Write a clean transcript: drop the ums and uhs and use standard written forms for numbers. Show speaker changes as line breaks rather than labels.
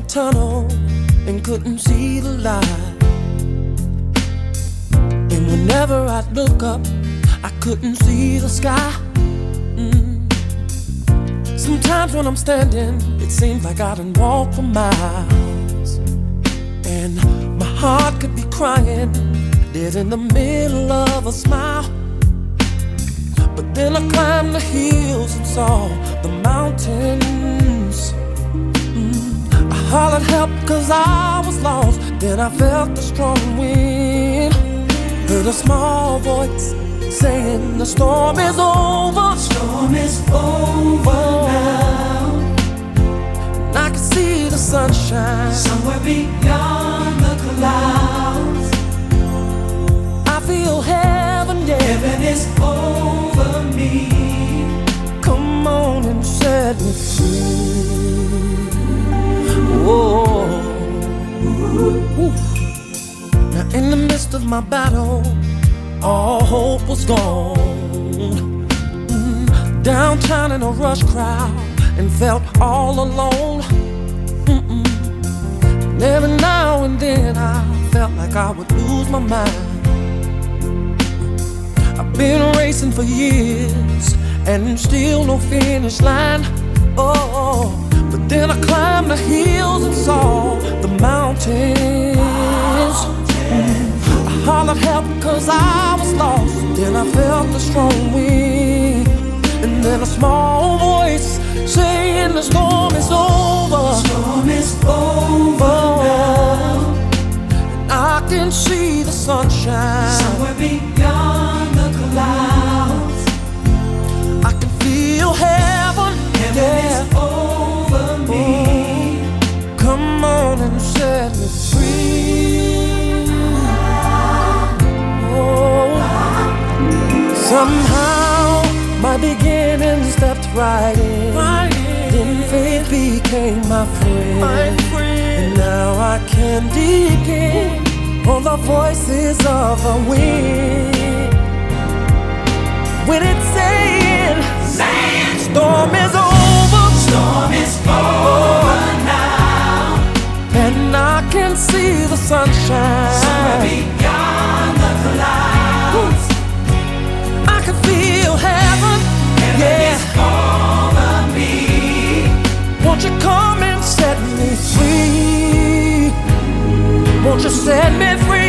tunnel and couldn't see the light. And whenever I'd look up, I couldn't see the sky. Sometimes when I'm standing, it seems like I done walked for miles, and my heart could be crying dead in the middle of a smile. But then I climbed the hills and saw the mountains. I hollered help cause I was lost. Then I felt the strong wind, heard a small voice saying the storm is over.
The storm is over now.
And I can see the sunshine
somewhere beyond the clouds.
I feel heaven, yeah.
Heaven is over me.
Come on and set me free. Whoa. Ooh. Now in the midst of my battle, all hope was gone. Downtown in a rush crowd and felt all alone. And every now and then I felt like I would lose my mind. I've been racing for years and still no finish line. Oh, but then I climbed the hills and saw the mountains. I hollered help cause I was lost. Then I felt the strong wind, and then a small voice saying the storm is over.
The storm is over now.
And I can see the sunshine
somewhere beyond the clouds.
I can feel heaven,
Heaven is over me.
Come on and set me free. Oh, somehow my beginning stepped right in. Then faith became my friend. And now I can depend on the voices of the wind when it's saying storm is over.
Storm is over now.
And I can see the sunshine
somewhere beyond the clouds.
I can feel heaven,
Heaven is over me.
Won't you come and set me free? Won't you set me free?